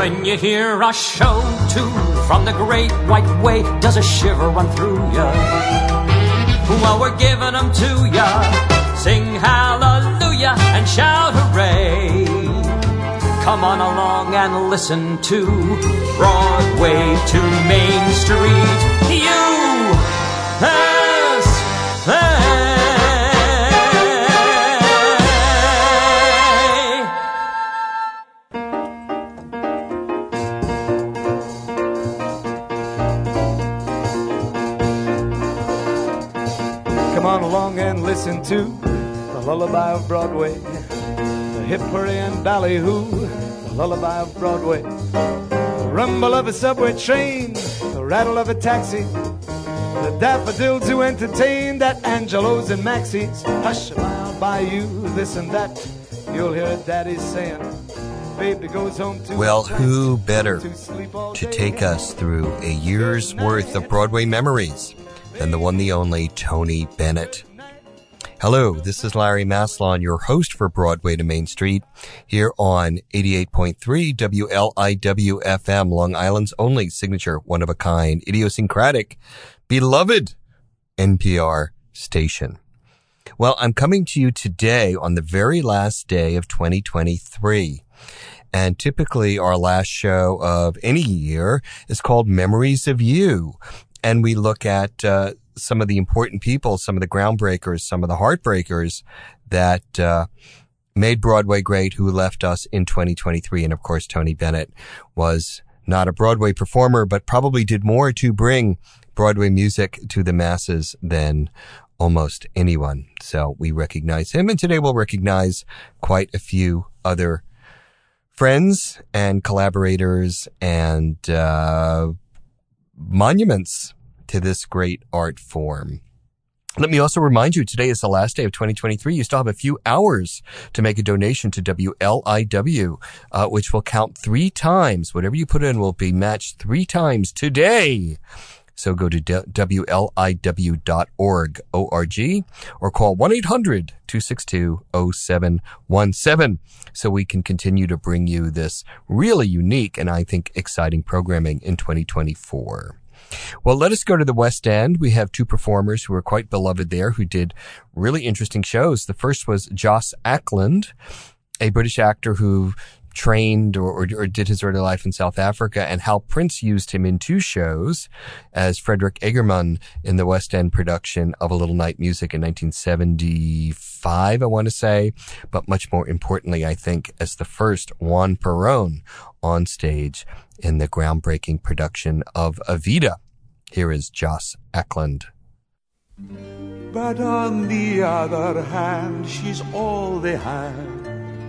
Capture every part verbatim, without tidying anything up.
When you hear a show tune from the Great White Way, does a shiver run through ya? Well, we're giving them to ya. Sing hallelujah and shout hooray. Come on along and listen to Broadway to Main Street. U S A. Come on along and listen to the lullaby of Broadway, the hip hurry and ballyhoo, the lullaby of Broadway, the rumble of a subway train, the rattle of a taxi, the daffodils who entertain that Angelos and Maxie's. Hush a mile by you, this and that, you'll hear daddy saying, baby goes home to. Well, who better to take us through a year's worth of Broadway memories than the one, the only Tony Bennett. Hello, this is Larry Maslon, your host for Broadway to Main Street, here on eighty-eight point three W L I W F M, Long Island's only signature, one-of-a-kind, idiosyncratic, beloved N P R station. Well, I'm coming to you today on the very last day of twenty twenty-three. And typically our last show of any year is called Memories of You. And we look at uh, some of the important people, some of the groundbreakers, some of the heartbreakers that uh, made Broadway great, who left us in twenty twenty-three. And of course, Tony Bennett was not a Broadway performer, but probably did more to bring Broadway music to the masses than almost anyone. So we recognize him. And today we'll recognize quite a few other friends and collaborators and uh monuments to this great art form. Let me also remind you, today is the last day of twenty twenty-three. You still have a few hours to make a donation to W L I W, uh, which will count three times. Whatever you put in will be matched three times today. So go to W L I W dot org, O R G, or call one eight hundred two six two oh seven one seven so we can continue to bring you this really unique and I think exciting programming in twenty twenty-four. Well, let us go to the West End. We have two performers who are quite beloved there who did really interesting shows. The first was Jos Ackland, a British actor who trained or, or, or did his early life in South Africa, and Hal Prince used him in two shows as Frederick Egerman in the West End production of A Little Night Music in nineteen seventy-five, I want to say, but much more importantly, I think, as the first Juan Perón on stage in the groundbreaking production of Evita. Here is Jos Ackland. But on the other hand, she's all they have.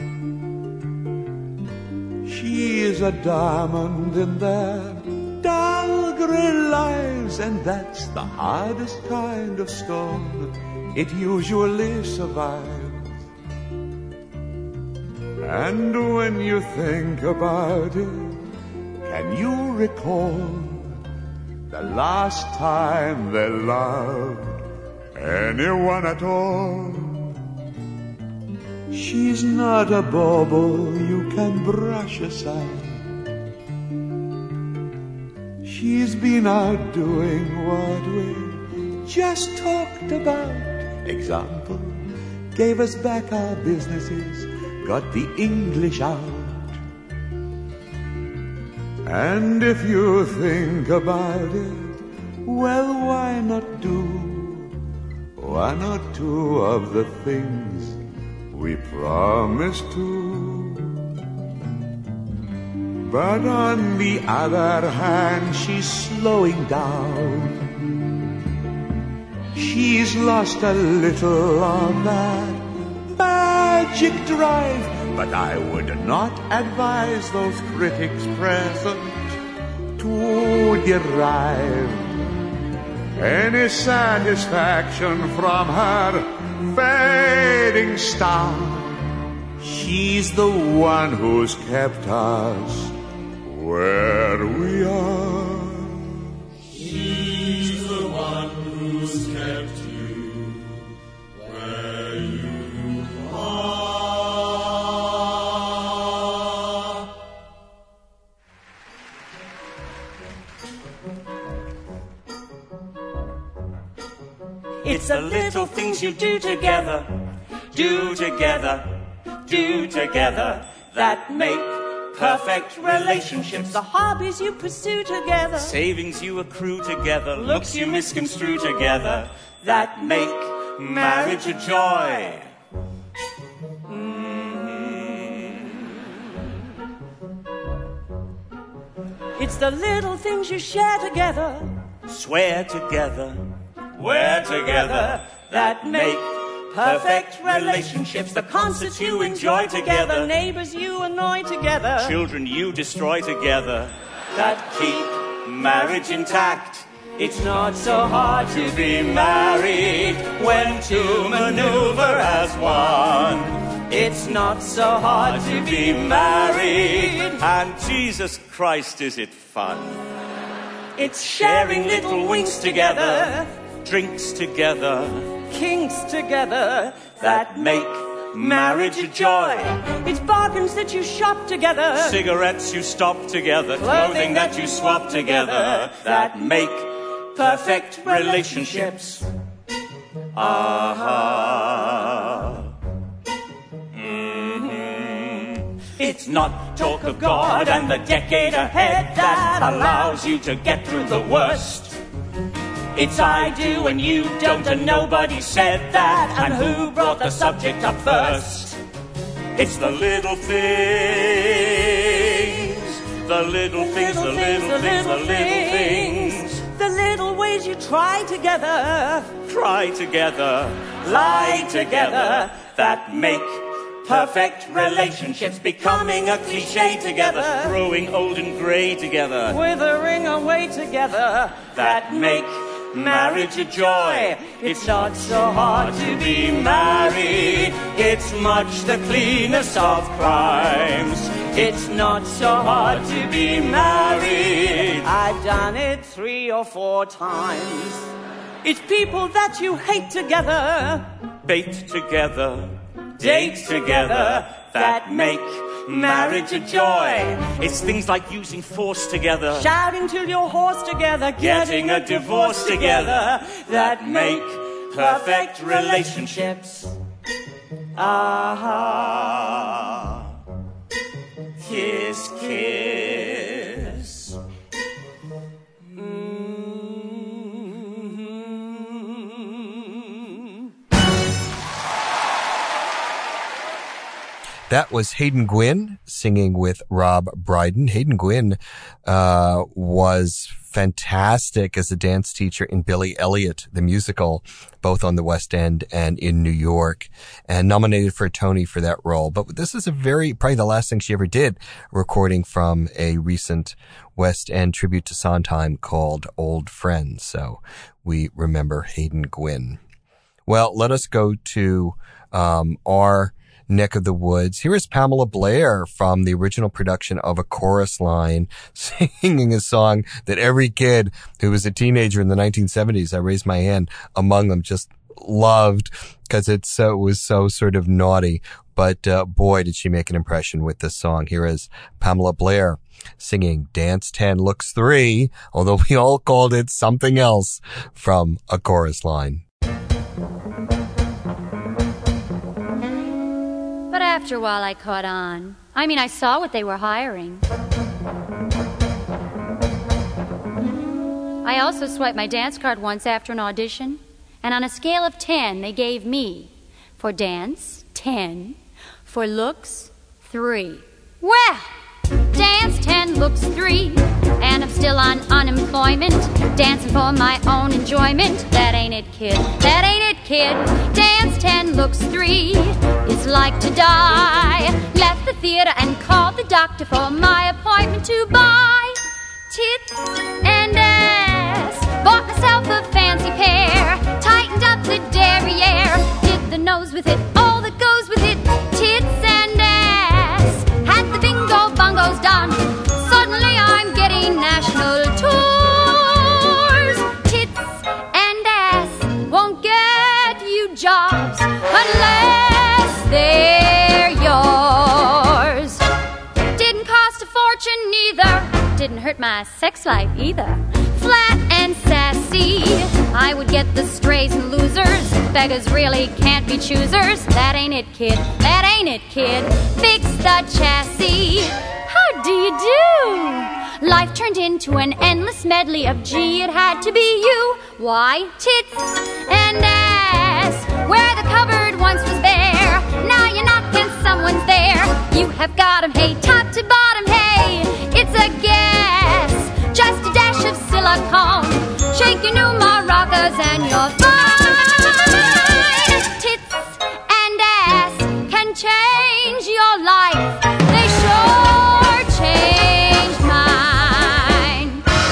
She is a diamond in their dull grey lives, and that's the hardest kind of stone. It usually survives. And when you think about it, can you recall the last time they loved anyone at all? She's not a bauble you can brush aside. She's been out doing what we just talked about. Example, gave us back our businesses, got the English out. And if you think about it, well, why not do one or two of the things we promised to? But on the other hand, she's slowing down. She's lost a little of that magic drive. But I would not advise those critics present to derive any satisfaction from her fading star. She's the one who's kept us where we are. She's the one who's kept you where you are. It's the little things you do together, do together, do together, that make perfect relationships. The hobbies you pursue together, savings you accrue together, looks you misconstrue together, that make marriage a joy. it's the little things you share together, Swear together, wear together, that make perfect relationships. The concerts you enjoy together, neighbors you annoy together, children you destroy together, that keep marriage intact. It's not so hard to be married when two maneuver as one. It's not so hard to be married, and Jesus Christ, is it fun. It's sharing little winks together, drinks together, kinks together, that make marriage a joy. it's bargains that you shop together, Cigarettes you stop together, clothing that you swap together, that make perfect relationships. Ah-ha. Mm-hmm. It's not talk of God and the decade ahead that allows you to get through the worst. It's I do and you don't and nobody said that, and who brought the subject up first? It's the little things, the little things, the little things, the little things. the little ways you try together, Try together, lie together, that make perfect relationships. Becoming a cliche together, growing old and grey together, withering away together, that make marriage a joy. It's not so hard to be married, it's much the cleanest of crimes. It's not so hard to be married. I've done it three or four times. It's people that you hate together, Bait together, date together, that make marriage a joy. It's things like using force together, shouting till you're hoarse together, getting a divorce together, that make perfect relationships. Ah-ha. Kiss, kiss. That was Hayden Gwynn singing with Rob Brydon. Hayden Gwynn uh was fantastic as a dance teacher in Billy Elliot, the musical, both on the West End and in New York, and nominated for a Tony for that role. But this is a very, probably the last thing she ever did, recording from a recent West End tribute to Sondheim called Old Friends. So we remember Hayden Gwynn. Well, let us go to um our neck of the woods. Here is Pamela Blair from the original production of A Chorus Line, singing a song that every kid who was a teenager in the nineteen seventies, I raised my hand among them, just loved, because it's so, it was so sort of naughty. But uh, boy, did she make an impression with this song. Here is Pamela Blair singing Dance ten Looks three, although we all called it something else, from A Chorus Line. But after a while I caught on. I mean, I saw what they were hiring. I also swiped my dance card once after an audition, and on a scale of ten, they gave me, for dance, ten, for looks, three. Well, dance ten looks three, and I'm still on unemployment, dancing for my own enjoyment. That ain't it, kid. That ain't it, kid. Dance ten looks three. It's like to die. Left the theater and called the doctor for my appointment to buy tits and ass. Bought myself a fancy pair, tightened up the derriere, did the nose with it, all that goes with it, tits and ass. Had the bingo bongos done, suddenly I'm getting national tours. Tits and ass won't get you jobs unless they're yours. Didn't cost a fortune neither, didn't hurt my sex life either. Flat and sassy see. I would get the strays and losers. Beggars really can't be choosers. That ain't it, kid. That ain't it, kid. Fix the chassis. How do you do? Life turned into an endless medley of gee, it had to be you. Why? Tits and ass. Where the cupboard once was bare, now you knock and someone's there. You have got 'em, hey, top to bottom, hey. It's a guess. Just a dash of silicone. Shake your new maracas and you're fine. Tits and ass can change your life. They sure changed mine.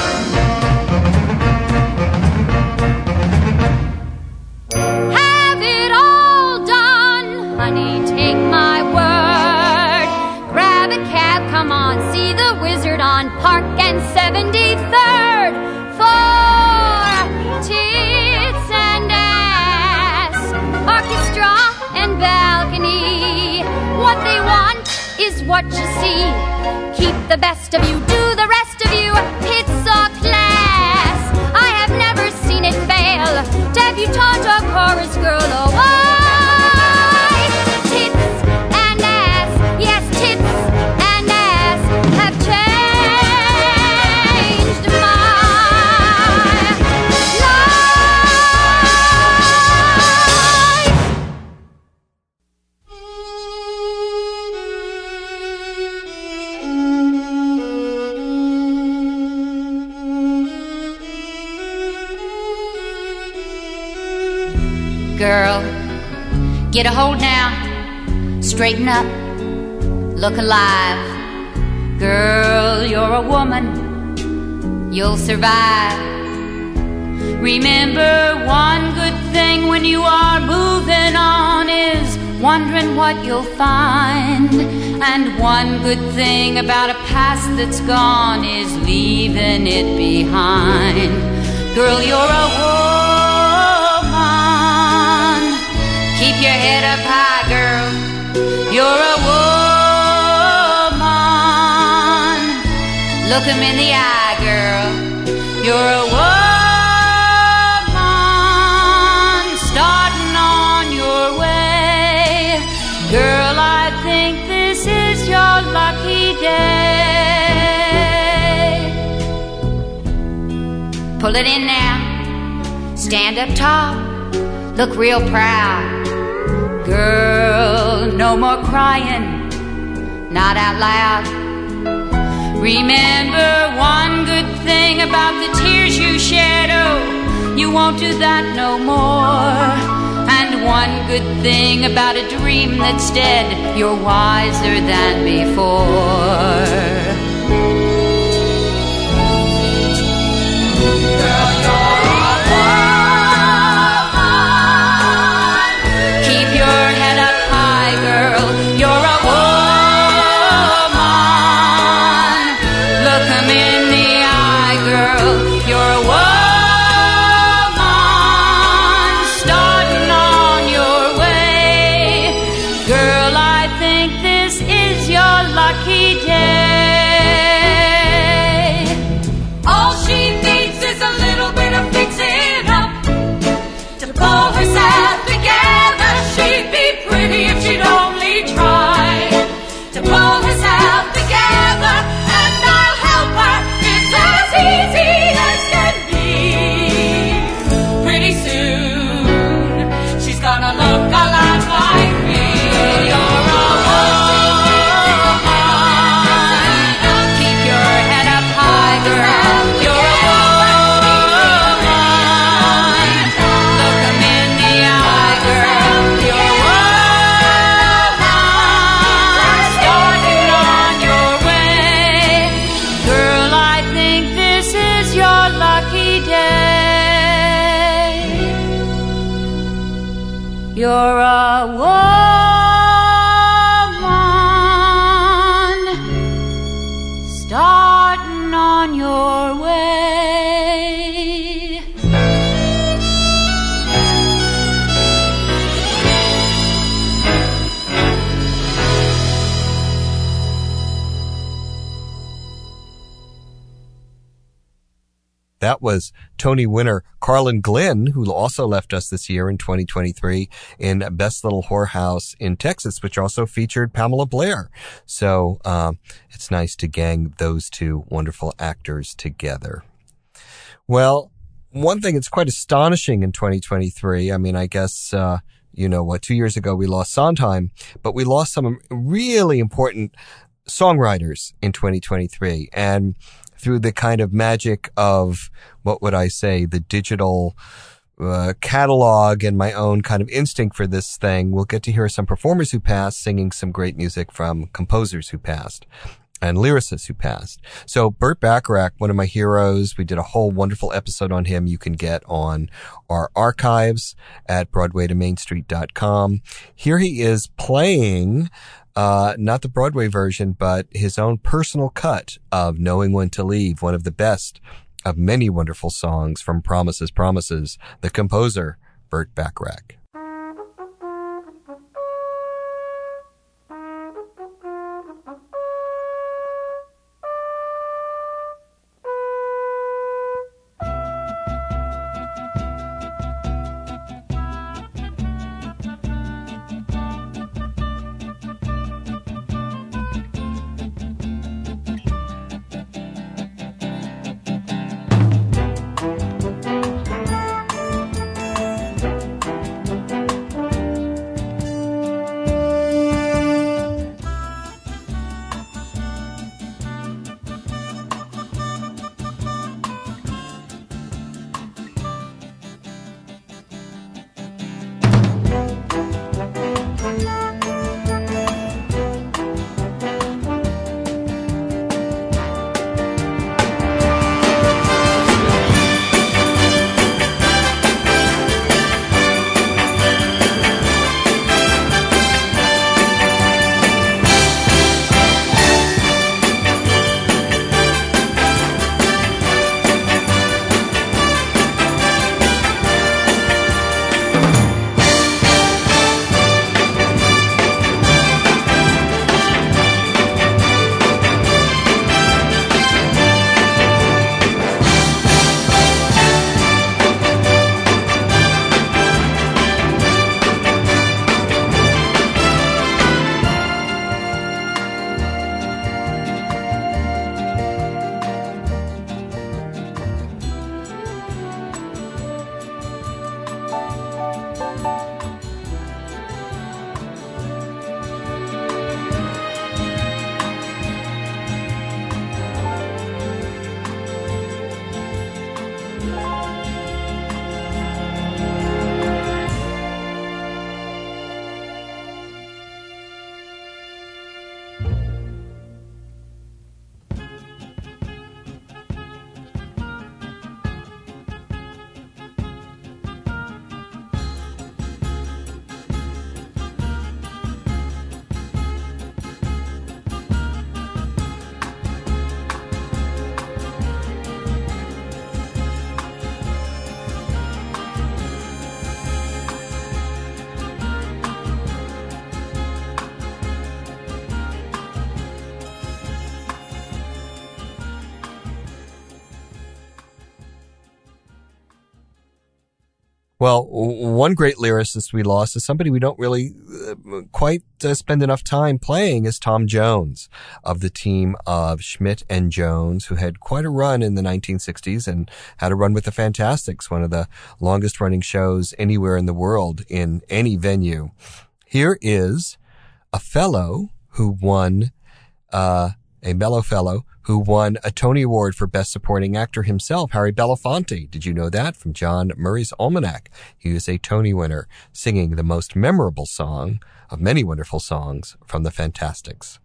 Have it all done, honey, take my word. Grab a cab, come on, see the wizard on Park and seventy-third. For tits and ass, orchestra and balcony. What they want is what you see. Keep the best of you, do the rest of you. Tits or class, I have never seen it fail. Debutante or chorus girl, oh why? Tits and ass, yes, tits and ass have changed my Girl, get a hold now, straighten up, look alive. Girl, you're a woman, you'll survive. Remember, one good thing when you are moving on is wondering what you'll find. And one good thing about a past that's gone is leaving it behind. Girl, you're a woman. Keep your head up high, girl. You're a woman. Look 'em in the eye, girl. You're a woman starting on your way. Girl, I think this is your lucky day. Pull it in now. Stand up tall. Look real proud. Girl, no more crying, not out loud. Remember one good thing about the tears you shed, oh, you won't do that no more. And one good thing about a dream that's dead, you're wiser than before. Girl, you're You're a woman. Look 'em in the eye, girl. You're a woman starting on your way. Girl, I think this is your lucky day. That was Tony winner Carlin Glynn, who also left us this year in twenty twenty-three in Best Little Whorehouse in Texas, which also featured Pamela Blair. So um, it's nice to gang those two wonderful actors together. Well, one thing that's quite astonishing in twenty twenty-three, I mean, I guess, uh, you know what, two years ago we lost Sondheim, but we lost some really important songwriters in twenty twenty-three. And through the kind of magic of, what would I say, the digital uh, catalog and my own kind of instinct for this thing, we'll get to hear some performers who passed singing some great music from composers who passed and lyricists who passed. So Burt Bacharach, one of my heroes, we did a whole wonderful episode on him you can get on our archives at broadway to main street dot com. Here he is playing Uh, not the Broadway version, but his own personal cut of Knowing When to Leave, one of the best of many wonderful songs from Promises, Promises, the composer, Burt Bacharach. Well, one great lyricist we lost is somebody we don't really uh, quite uh, spend enough time playing is Tom Jones of the team of Schmidt and Jones, who had quite a run in the nineteen sixties and had a run with the Fantastics, one of the longest running shows anywhere in the world in any venue. Here is a fellow who won, uh, a mellow fellow who won a Tony Award for Best Supporting Actor himself, Harry Belafonte. Did you know that? From John Murray's Almanac. He is a Tony winner, singing the most memorable song of many wonderful songs from the Fantastics.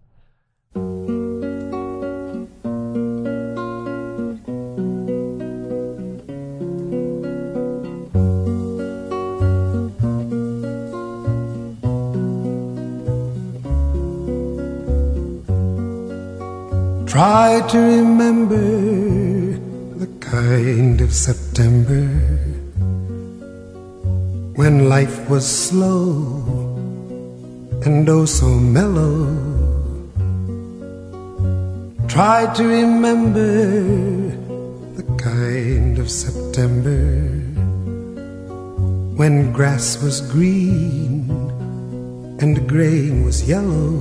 Try to remember the kind of September when life was slow and oh so mellow. Try to remember the kind of September, when grass was green and the grain was yellow.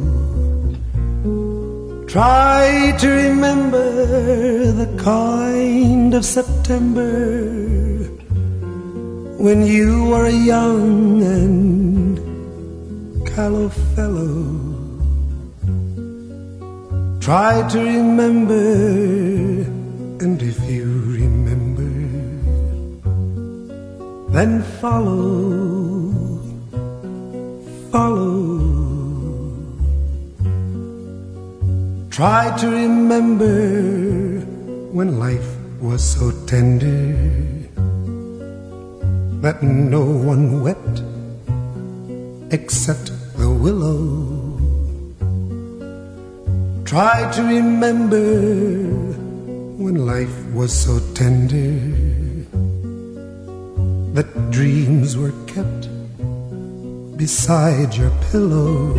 Try to remember the kind of September when you were a young and callow fellow. Try to remember, and if you remember, then follow, follow. Try to remember when life was so tender that no one wept except the willow. Try to remember when life was so tender that dreams were kept beside your pillow.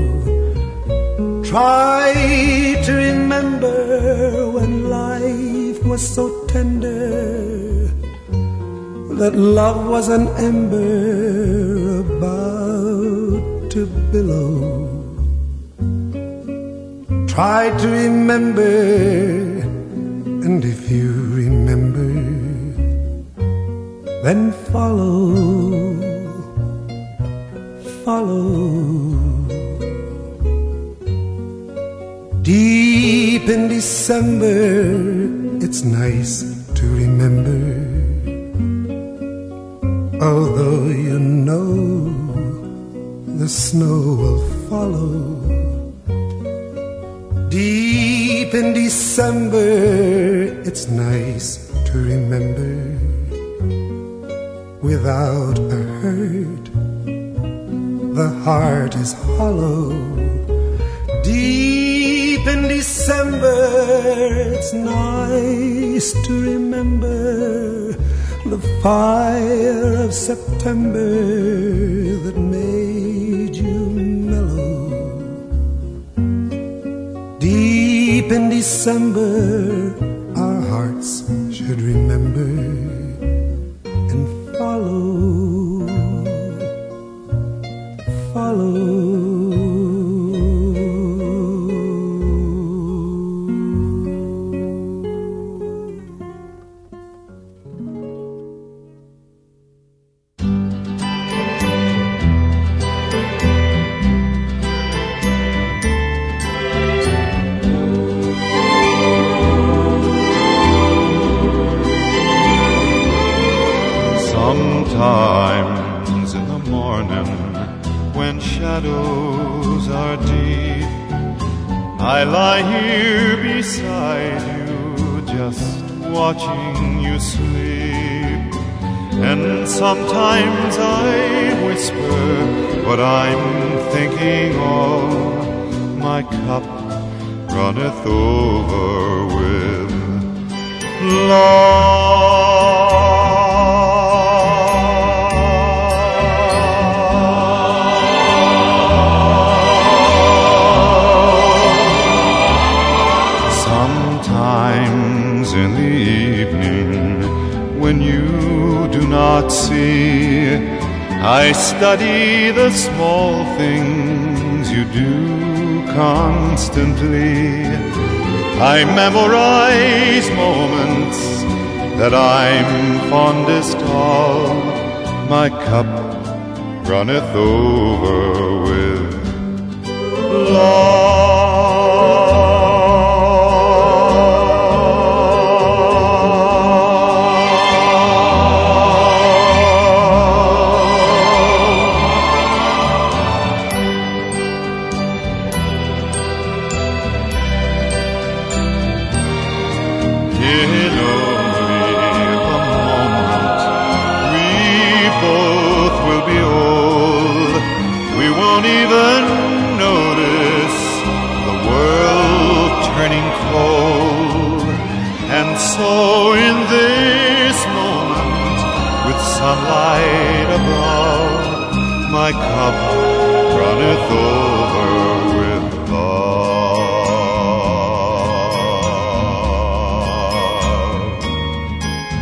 Try to remember when life was so tender that love was an ember about to billow. Try to remember, and if you remember, then follow, follow. Deep in December, it's nice to remember, although you know the snow will follow. Deep in December, it's nice to remember, without a hurt, the heart is hollow. Deep in December, it's nice to remember the fire of September that made you mellow. Deep in December, our hearts should remember and follow, follow. Sometimes in the morning, when shadows are deep, I lie here beside you, just watching you sleep. And sometimes I whisper what I'm thinking of. My cup runneth over with love. In the evening, when you do not see, I study the small things you do constantly. I memorize moments that I'm fondest of. My cup runneth over with love. So in this moment, with sunlight above, my cup runneth over with love.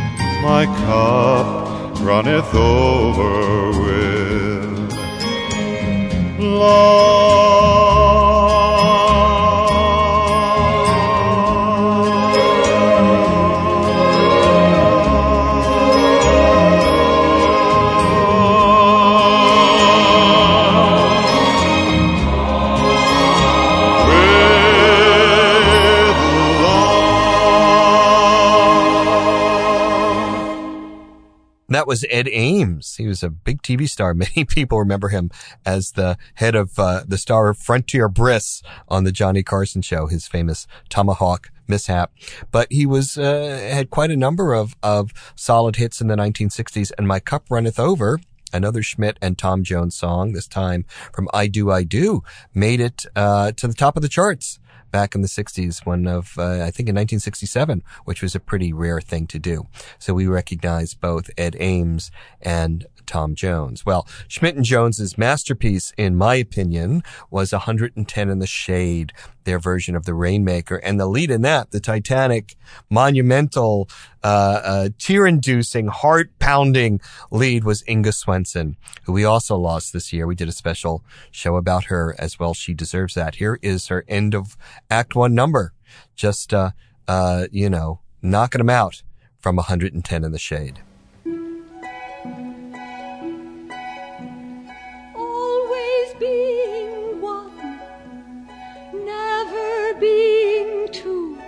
That was Ed Ames. He was a big T V star. Many people remember him as the head of uh, the star of Frontier Briss on the Johnny Carson show, his famous tomahawk mishap. But he was uh, had quite a number of, of solid hits in the nineteen sixties. And My Cup Runneth Over, another Schmidt and Tom Jones song, this time from I Do, I Do, made it uh, to the top of the charts back in the sixties, one of, uh, I think in nineteen sixty-seven, which was a pretty rare thing to do. So we recognize both Ed Ames and Tom Jones. Well, Schmidt and Jones's masterpiece, in my opinion, was one hundred ten in the Shade, their version of The Rainmaker. And the lead in that, the titanic, monumental, uh, uh, tear-inducing, heart-pounding lead was Inga Swenson, who we also lost this year. We did a special show about her as well. She deserves that. Here is her end of Act One number. Just, uh, uh, you know, knocking them out from one hundred ten in the Shade. Always being one, never being two.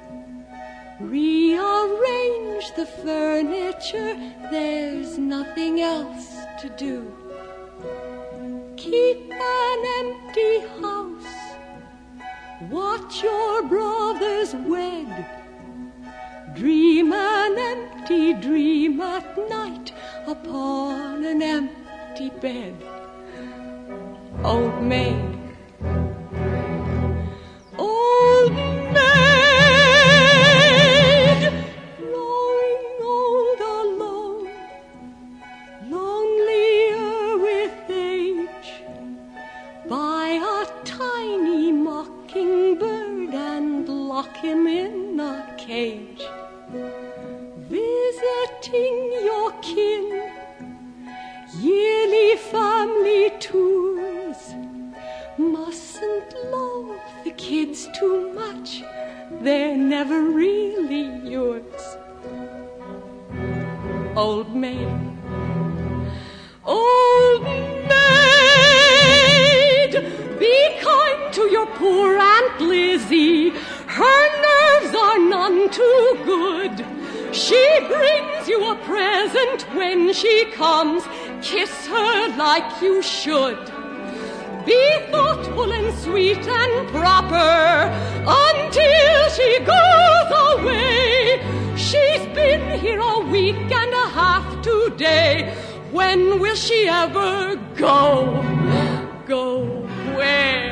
Rearrange the furniture, there's nothing else to do. Keep an empty house, watch your brothers wed. Dream an empty dream at night upon an empty bed. Old maid, old maid, growing old alone, lonelier with age. Buy a tiny mockingbird and lock him in a cage. Visiting your kin, yearly family tours. Mustn't love the kids too much, they're never really yours. Old maid, old maid, be kind to your poor Aunt Lizzie. Her nerves are none too good. She brings you a present when she comes. Kiss her like you should. Be thoughtful and sweet and proper until she goes away. She's been here a week and a half today. When will she ever go? Go where?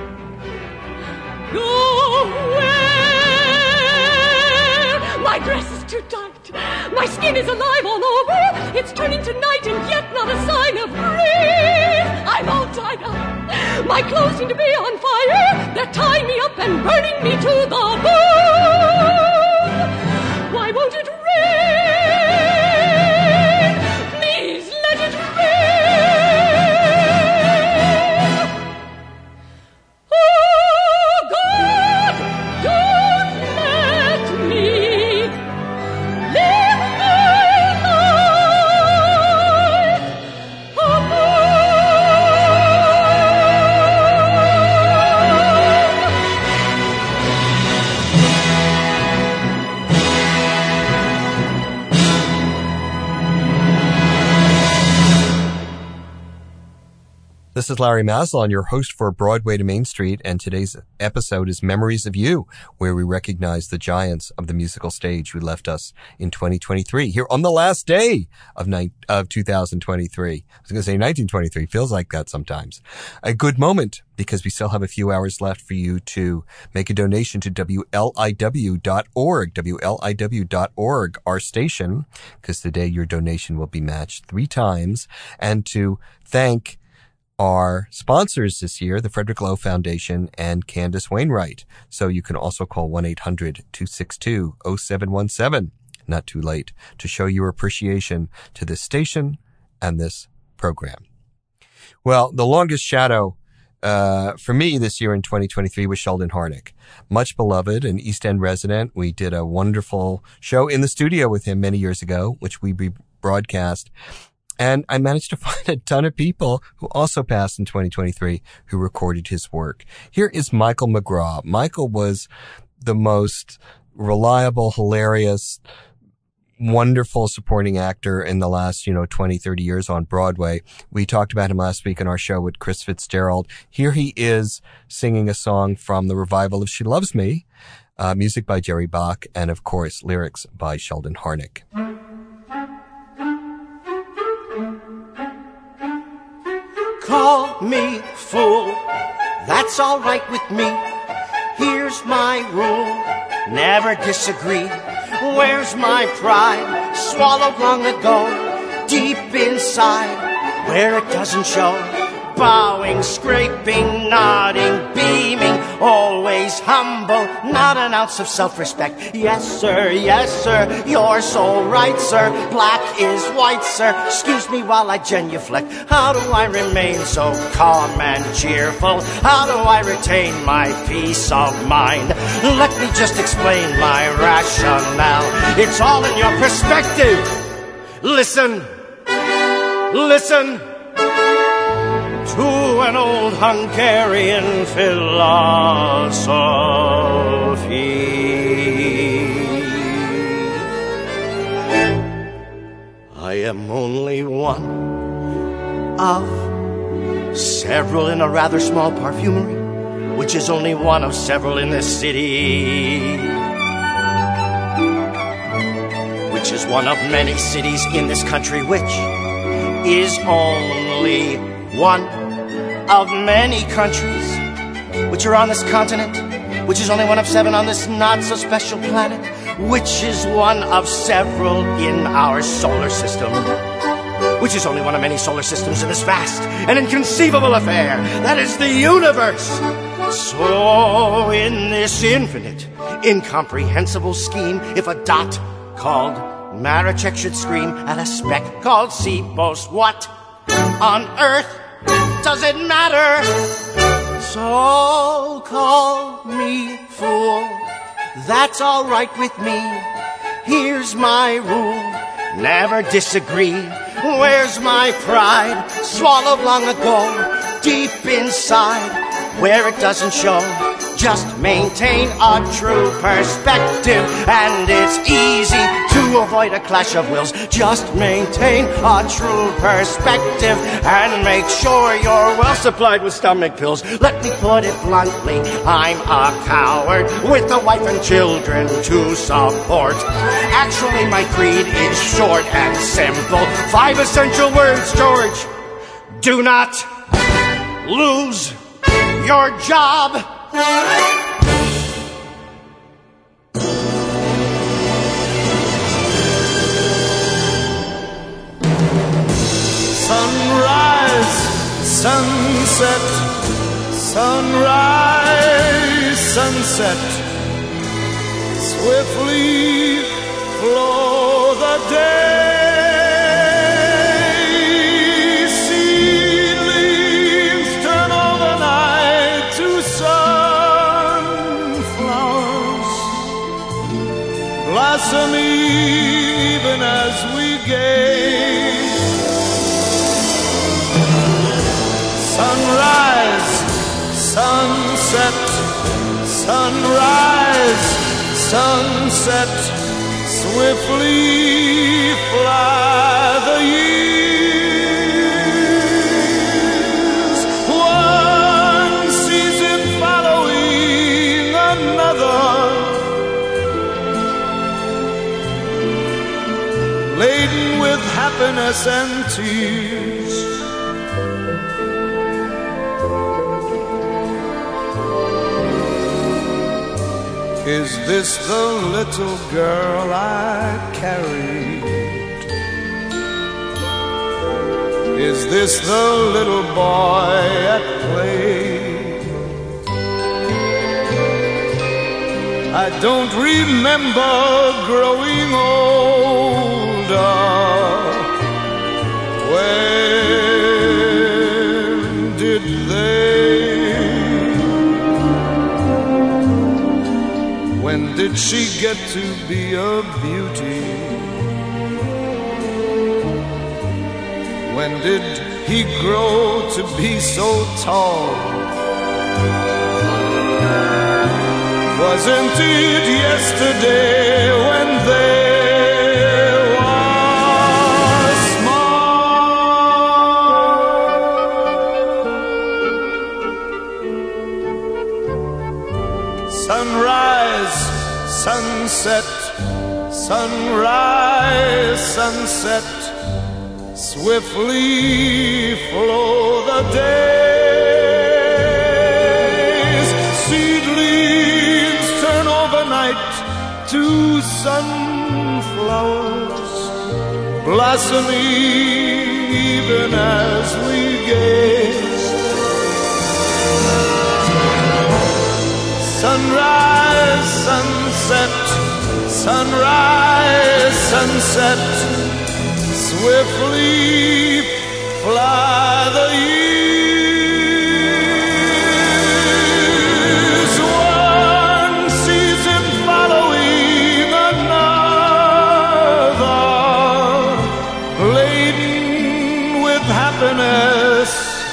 Go where? My dress is too tight. My skin is alive all over. It's turning to night and yet not a sign of breeze. I'm all tied up. My clothes seem to be on fire. They're tying me up and burning me to the bone. Why won't it rain? Please let it rain. Oh, God, don't let me live my life alone. This is Larry Maslon, your host for Broadway to Main Street, and today's episode is Memories of You, where we recognize the giants of the musical stage who left us in twenty twenty-three, here on the last day of, ni- of two thousand twenty-three. I was going to say nineteen twenty-three, feels like that sometimes. A good moment, because we still have a few hours left for you to make a donation to W L I W dot org, W L I W dot org, our station, because today your donation will be matched three times, and to thank our sponsors this year, the Frederick Lowe Foundation and Candace Wainwright. So you can also call one eight hundred two six two oh seven one seven, not too late, to show your appreciation to this station and this program. Well, The Longest Shadow uh, for me this year in twenty twenty-three was Sheldon Harnick. Much beloved, an East End resident. We did a wonderful show in the studio with him many years ago, which we rebroadcast. And I managed to find a ton of people who also passed in twenty twenty-three who recorded his work. Here is Michael McGraw. Michael was the most reliable, hilarious, wonderful supporting actor in the last, you know, twenty, thirty years on Broadway. We talked about him last week in our show with Chris Fitzgerald. Here he is singing a song from the revival of She Loves Me, uh, music by Jerry Bach, and of course, lyrics by Sheldon Harnick. Call me fool, that's all right with me. Here's my rule, never disagree. Where's my pride? Swallowed long ago, deep inside, where it doesn't show. Bowing, scraping, nodding, beaming, always humble, not an ounce of self-respect. Yes, sir, yes, sir, you're so right, sir. Black is white, sir. Excuse me while I genuflect. How do I remain so calm and cheerful? How do I retain my peace of mind? Let me just explain my rationale. It's all in your perspective. Listen, listen to an old Hungarian philosophy. I am only one of several in a rather small perfumery, which is only one of several in this city, which is one of many cities in this country, which is only one of many countries which are on this continent, which is only one of seven on this not-so-special planet, which is one of several in our solar system, which is only one of many solar systems in this vast and inconceivable affair that is the universe. So in this infinite, incomprehensible scheme, if a dot called Marachek should scream at a speck called Sipos, what on earth does it matter? So call me fool, that's all right with me. Here's my rule, never disagree. Where's my pride? Swallowed long ago, deep inside, where it doesn't show. Just maintain a true perspective, and it's easy to avoid a clash of wills. Just maintain a true perspective and make sure you're well supplied with stomach pills. Let me put it bluntly, I'm a coward with a wife and children to support. Actually, my creed is short and simple. Five essential words, George. Do not lose your job. Sunrise, sunset, sunrise, sunset. Swiftly flow the day. Seedlings turn overnight to sunflowers, blossoming even as we gaze. Sunrise, sunset, sunrise, sunset, swiftly fly the years. One season following another, laden with happiness and tears. Is this the little girl I carried? Is this the little boy at play? I don't remember growing older. When did they? did she get to be a beauty? When did he grow to be so tall? Wasn't it yesterday when they were small? Sunrise, sunset, sunrise, sunset, swiftly flow the days. Seedlings turn overnight to sunflowers, blossoming even as we gaze. Sunrise, sunset, sunrise, sunset, swiftly fly the years, one season following another, laden with happiness.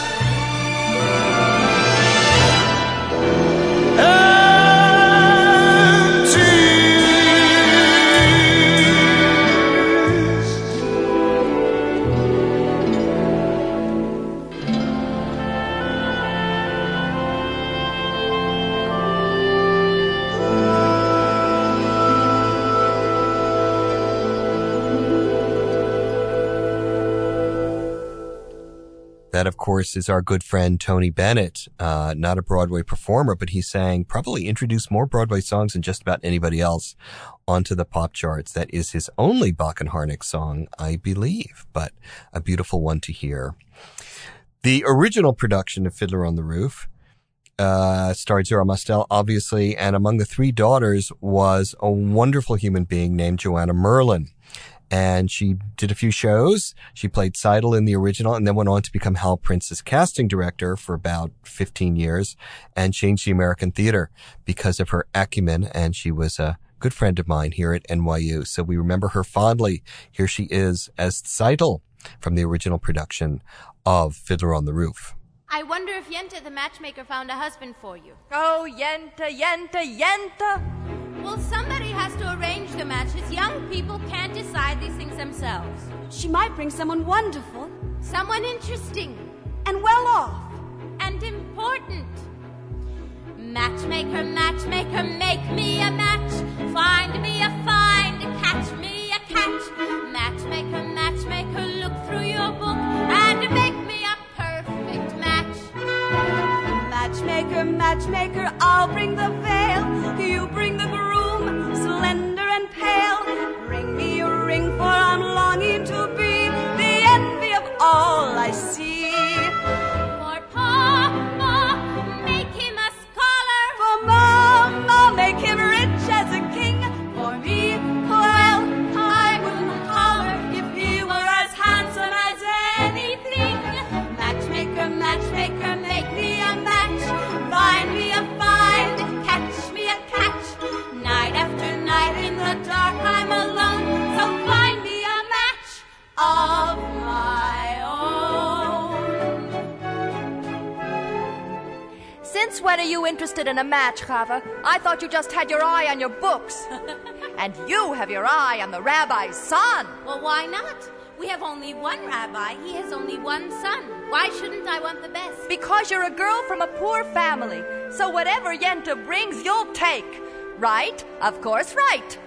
That, of course, is our good friend Tony Bennett, uh, not a Broadway performer, but he sang, probably introduced more Broadway songs than just about anybody else onto the pop charts. That is his only Bach and Harnick song, I believe, but a beautiful one to hear. The original production of Fiddler on the Roof uh, starred Zora Mostel, obviously, and among the three daughters was a wonderful human being named Joanna Merlin. And she did a few shows. She played Seidel in the original and then went on to become Hal Prince's casting director for about fifteen years and changed the American theater because of her acumen. And she was a good friend of mine here at N Y U. So we remember her fondly. Here she is as Seidel from the original production of Fiddler on the Roof. I wonder if Yenta the matchmaker found a husband for you. Oh, Yenta, Yenta, Yenta. Well, somebody has to arrange the matches. Young people can't decide these things themselves. She might bring someone wonderful. Someone interesting. And well off. And important. Matchmaker, matchmaker, make me a match. Find me a find, catch me a catch. Matchmaker, matchmaker, look through your book and make me a perfect match. Matchmaker, matchmaker, I'll bring the veil. You bring the groom, slender and pale. Bring me a ring, for I'm longing to be the envy of all I see. For Papa, make him a scholar. For Mama, make him rich as a king. For me, well, I wouldn't holler if he were as handsome as anything. Matchmaker, matchmaker, make me a match. Find me a find, catch me a catch. Night after night in the dark I'm alone, so find me a match of my own. Since when are you interested in a match, Chava? I thought you just had your eye on your books. And you have your eye on the rabbi's son. Well, why not? We have only one rabbi. He has only one son. Why shouldn't I want the best? Because you're a girl from a poor family. So whatever Yenta brings, you'll take. Right? Of course, right.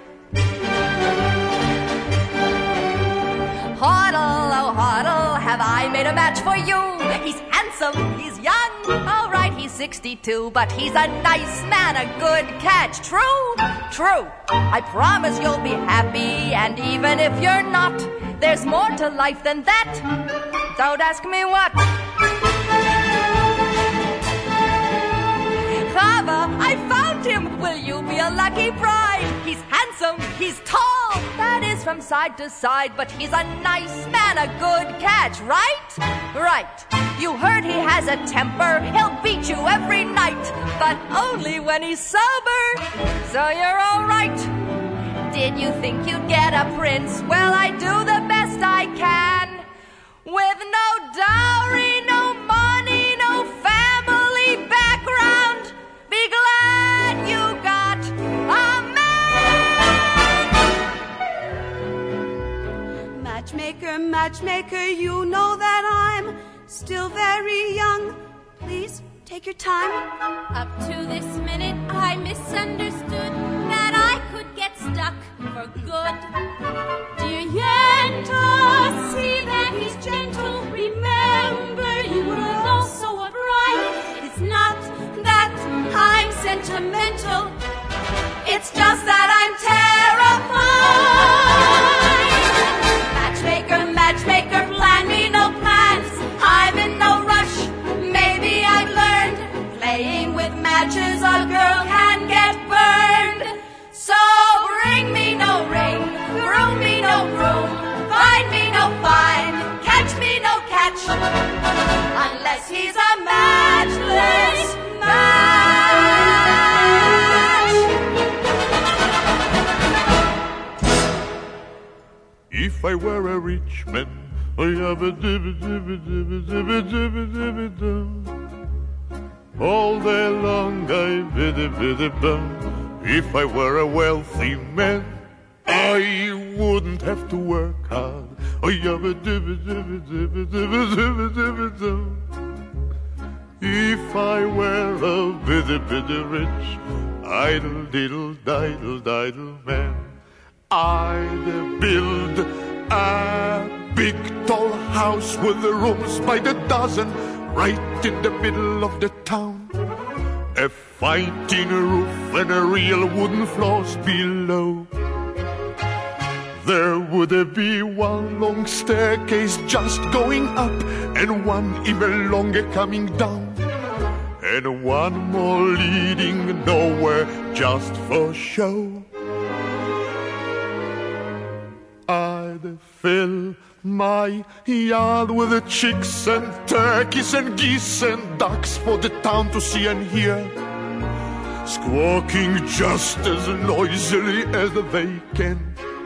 Hoddle, oh hoddle, have I made a match for you? He's handsome, he's young. All right, he's sixty-two, but he's a nice man, a good catch. True? True. I promise you'll be happy, and even if you're not, there's more to life than that. Don't ask me what. Chava, I found him. Will you be a lucky bride? He's handsome, he's tall. That is from side to side, but he's a nice man, a good catch, right? Right. You heard he has a temper. He'll beat you every night. But but only when he's sober. So you're all right. Did you think you'd get a prince? Well, I do the best I can. With no dowry, no money, no family background. Be glad you got a man. Matchmaker, matchmaker, you know that I'm still very young. Please take your time. Up to this minute, I misunderstood that I could get stuck for good. Dear Yenta, see that he's gentle. Remember, you were also a bride. It's not that I'm sentimental. It's just that I'm terrified. Matchmaker, matchmaker, plan me no plans. I'm in no rush. Maybe I've learned playing with matches, a girl can get burned. So bring me no ring, groom me no groom, find me no fine, catch me no catch, unless he's a matchless match. If I were a rich man, I have a dibby dibby dibby dibby dibby dibby dum. All day long I biddy biddy bum. If I were a wealthy man, I wouldn't have to work hard. I have a dibby dibby dibby dibby dibby dibby dum. If I were a biddy biddy rich, idle diddle diddle diddle man, I'd build a big tall house with the rooms by the dozen, right in the middle of the town. A fine tin roof and a real wooden floors below. There would be one long staircase just going up, and one even longer coming down, and one more leading nowhere just for show. I'd fill my yard with the chicks and turkeys and geese and ducks for the town to see and hear, squawking just as noisily as they can.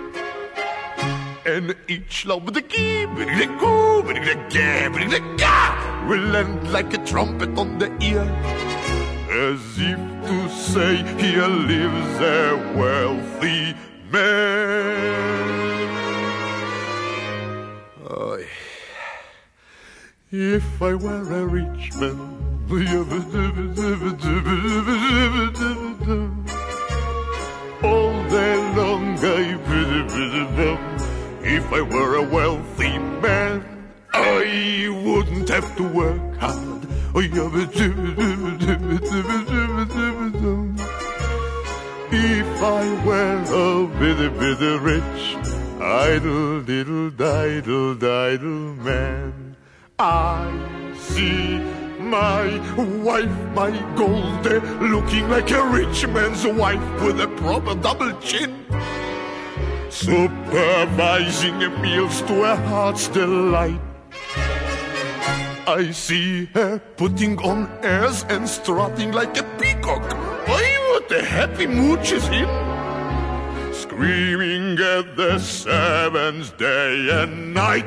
And each love with the gee, with the goo, with the gah, with the gah, will land like a trumpet on the ear, as if to say, here lives a wealthy man. Oh, if I were a rich man, all day long I biddy biddy bum. If I were a wealthy man, I wouldn't have to work hard. If I were a biddy biddy rich, idle diddle diddle diddle man, I see my wife, my Goldie, looking like a rich man's wife with a proper double chin, supervising meals to her heart's delight. I see her putting on airs and strutting like a peacock. Why, what a happy mood she's in! Screaming at the servants day and night.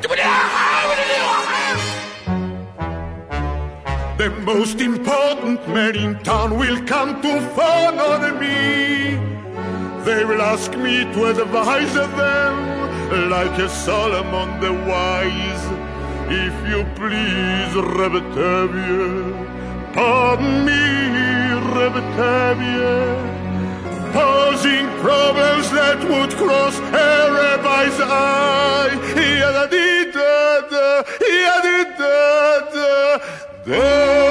The most important man in town will come to fawn on me. They will ask me to advise them, like a Solomon the wise. If you please, Rebetavia, pardon me, Rebetavia, posing problems that would cross a rabbi's eye. Yada-dee-da-da, yada-dee-da-da, da.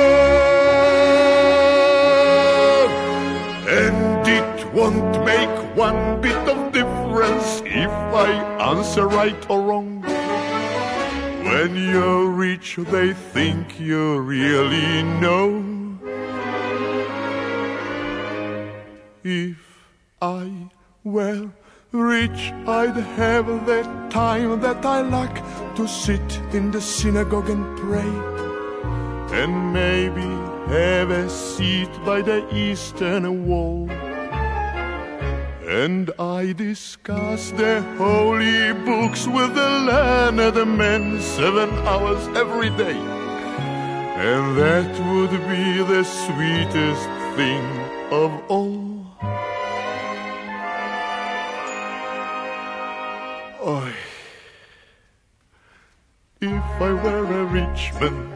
And it won't make one bit of difference if I answer right or wrong. When you're rich, they think you really know. If I were rich, I'd have the time that I lack to sit in the synagogue and pray, and maybe have a seat by the eastern wall, and I discuss the holy books with the learned men seven hours every day. And that would be the sweetest thing of all. Oh, if I were a rich man,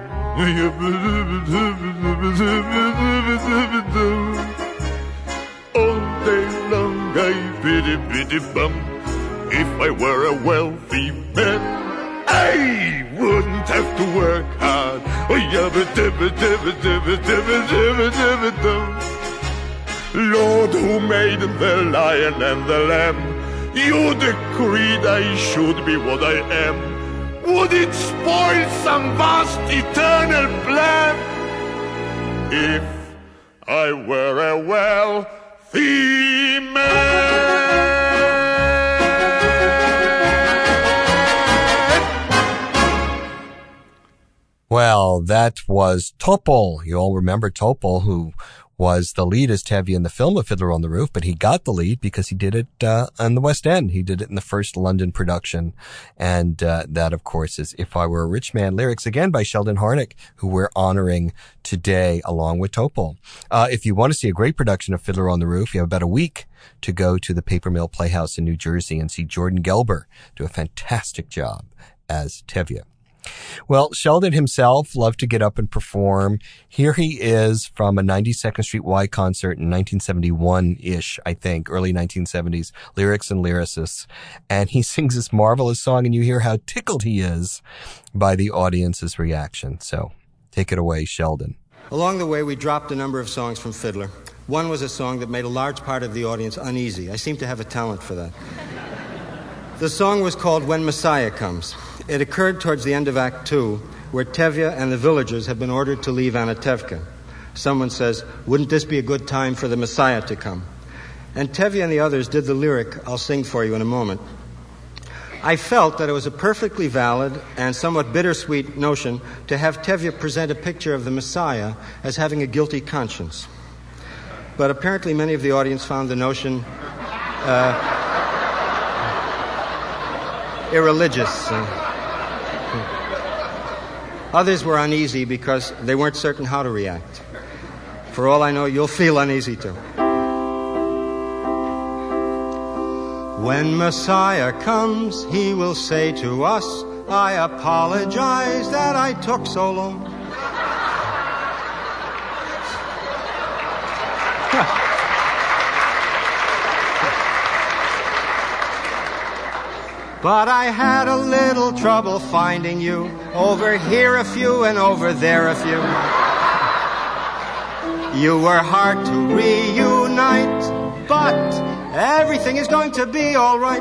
all day long I biddy biddy bum. If I were a wealthy man, I wouldn't have to work hard. Oh, yabba dabba dabba dabba dabba dabba dabba dum. Lord, who made the lion and the lamb, you decreed I should be what I am. Would it spoil some vast eternal plan if I were a wealthy man? Well, that was Topol. You all remember Topol, who was the lead as Tevye in the film of Fiddler on the Roof, but he got the lead because he did it uh, on the West End. He did it in the first London production. And uh, that, of course, is If I Were a Rich Man, lyrics again by Sheldon Harnick, who we're honoring today along with Topol. Uh, if you want to see a great production of Fiddler on the Roof, you have about a week to go to the Paper Mill Playhouse in New Jersey and see Jordan Gelber do a fantastic job as Tevye. Well, Sheldon himself loved to get up and perform. Here he is from a ninety-second Street Y concert in nineteen seventy-one-ish, I think, early nineteen seventies, lyrics and lyricists. And he sings this marvelous song, and you hear how tickled he is by the audience's reaction. So take it away, Sheldon. Along the way, we dropped a number of songs from Fiddler. One was a song that made a large part of the audience uneasy. I seem to have a talent for that. The song was called When Messiah Comes. It occurred towards the end of Act Two, where Tevye and the villagers have been ordered to leave Anatevka. Someone says, wouldn't this be a good time for the Messiah to come? And Tevye and the others did the lyric I'll sing for you in a moment. I felt that it was a perfectly valid and somewhat bittersweet notion to have Tevye present a picture of the Messiah as having a guilty conscience. But apparently many of the audience found the notion uh, irreligious. Uh, Others were uneasy because they weren't certain how to react. For all I know, you'll feel uneasy too. When Messiah comes, he will say to us, I apologize that I took so long. But I had a little trouble finding you. Over here a few and over there a few. You were hard to reunite, but everything is going to be all right.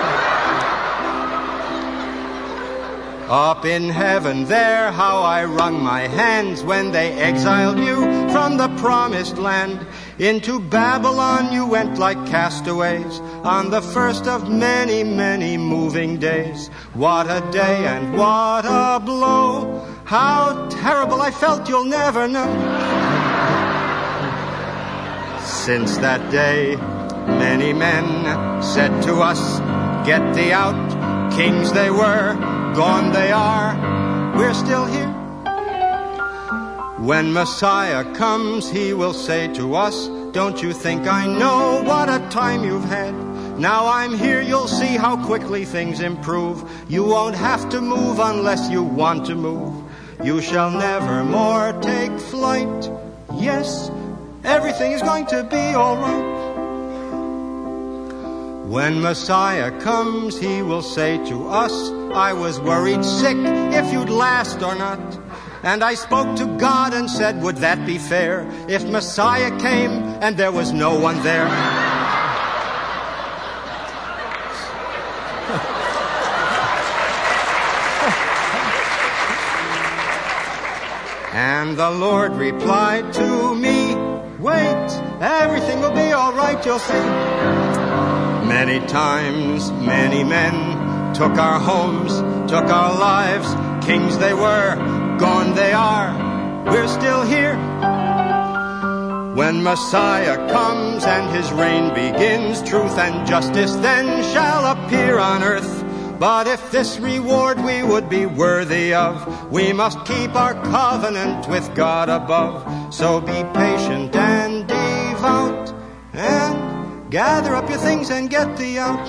Up in heaven there, how I wrung my hands when they exiled you from the promised land. Into Babylon you went like castaways on the first of many, many moving days. What a day and what a blow. How terrible I felt you'll never know. Since that day, many men said to us, get thee out. Kings they were, gone they are. We're still here. When Messiah comes, he will say to us, don't you think I know what a time you've had? Now I'm here, you'll see how quickly things improve. You won't have to move unless you want to move. You shall never more take flight. Yes, everything is going to be all right. When Messiah comes, he will say to us, I was worried sick if you'd last or not. And I spoke to God and said, would that be fair if Messiah came and there was no one there? And the Lord replied to me, wait, everything will be all right, you'll see. Many times, many men took our homes, took our lives. Kings they were, gone they are. We're still here. When Messiah comes and his reign begins, truth and justice then shall appear on earth. But if this reward we would be worthy of, we must keep our covenant with God above. So be patient and devout, and gather up your things and get thee out.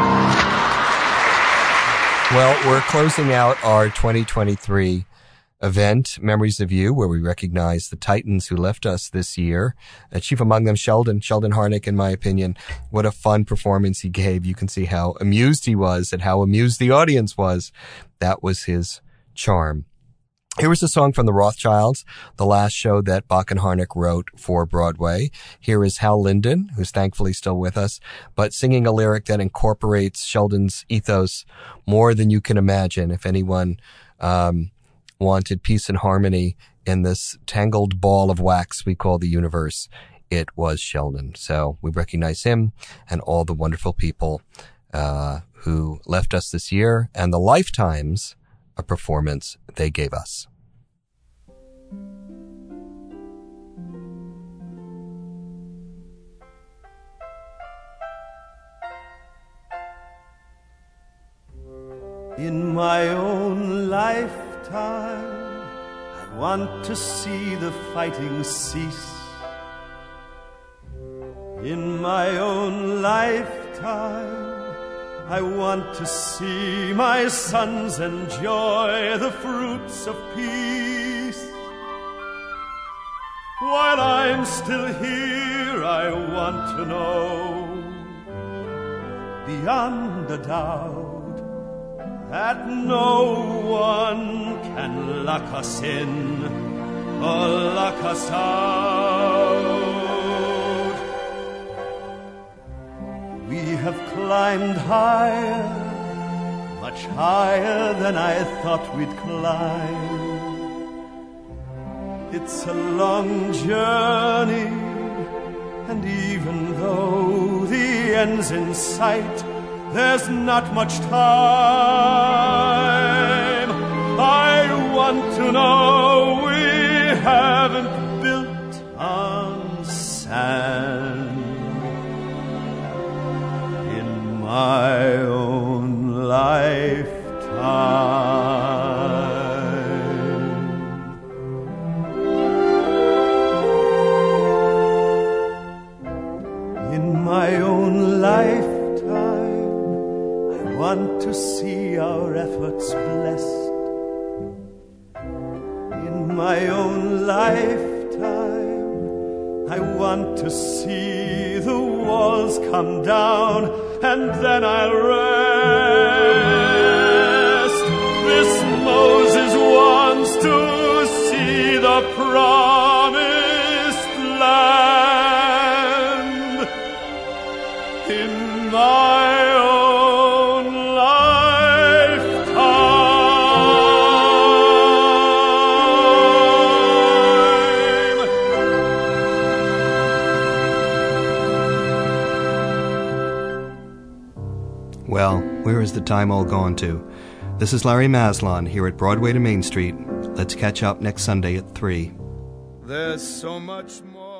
Well, we're closing out our twenty twenty-three event, Memories of You, where we recognize the Titans who left us this year. Uh, chief among them, Sheldon, Sheldon Harnick, in my opinion. What a fun performance he gave. You can see how amused he was and how amused the audience was. That was his charm. Here was a song from the Rothschilds, the last show that Bach and Harnick wrote for Broadway. Here is Hal Linden, who's thankfully still with us, but singing a lyric that incorporates Sheldon's ethos more than you can imagine. If anyone um wanted peace and harmony in this tangled ball of wax we call the universe, it was Sheldon. So we recognize him and all the wonderful people uh who left us this year and the lifetimes of performance they gave us. In my own lifetime, I want to see the fighting cease. In my own lifetime, I want to see my sons enjoy the fruits of peace. While I'm still here, I want to know, beyond a doubt, that no one can lock us in or lock us out. We have climbed higher, much higher than I thought we'd climb. It's a long journey, and even though the end's in sight, there's not much time. I want to know we haven't built on sand. In my own lifetime. In my own lifetime, want to see our efforts blessed. In my own lifetime, I want to see the walls come down, and then I'll rest. This Moses wants to see the promised land. In my Well, where is the time all gone to? This is Larry Maslon here at Broadway to Main Street. Let's catch up next Sunday at three. There's so much more.